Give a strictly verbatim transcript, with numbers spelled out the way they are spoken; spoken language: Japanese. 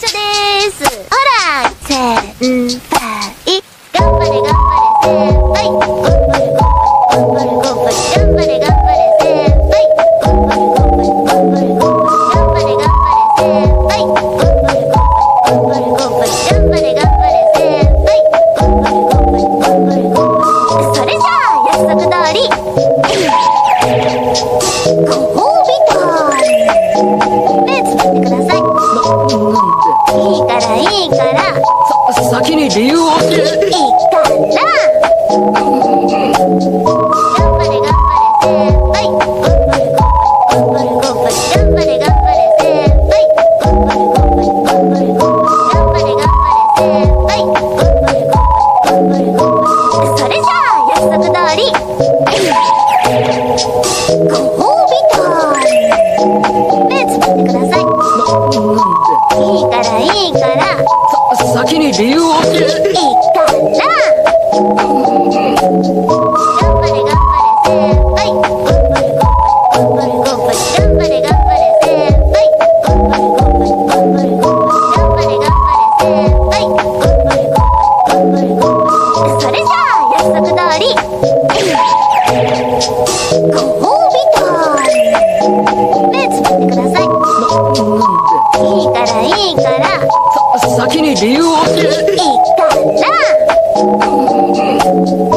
謝です。ほら、先輩。頑張れ頑張れ先輩。頑張れ頑張れ頑張れ頑張れ頑張れ頑張れ先輩。頑張れ頑張れ頑張れ頑張れ頑張れ頑張れ先輩。頑張れ頑張れ頑張れ頑張れ頑張れ頑張れ先輩。それじゃあ約束通りご褒美タイム。目つぶってください。いいからいいからさ先に理由をいいから頑張れ頑張れ先輩。頑張れ頑張れ頑張れ頑張れ頑張れ頑張れ先輩。頑張れ頑張れ頑張れ頑張れ頑張れ頑張れ先輩。頑張れ頑張れ頑張れ頑張れそれじゃあ約束通りご褒美タイム。目つぶってください。いいからいいからさ先に理由をいいから頑張れ頑張れ先輩。頑張れ頑張れ頑張れ頑張れ頑張れ頑張れ先輩。頑張れ頑張れ頑張れ頑張れ頑張れ頑張れ先輩。頑張れ頑張れ頑張れ頑張れそれじゃあ約束通りご褒美タイム。目つぶってください。いいからいいからさ先に理由をいいから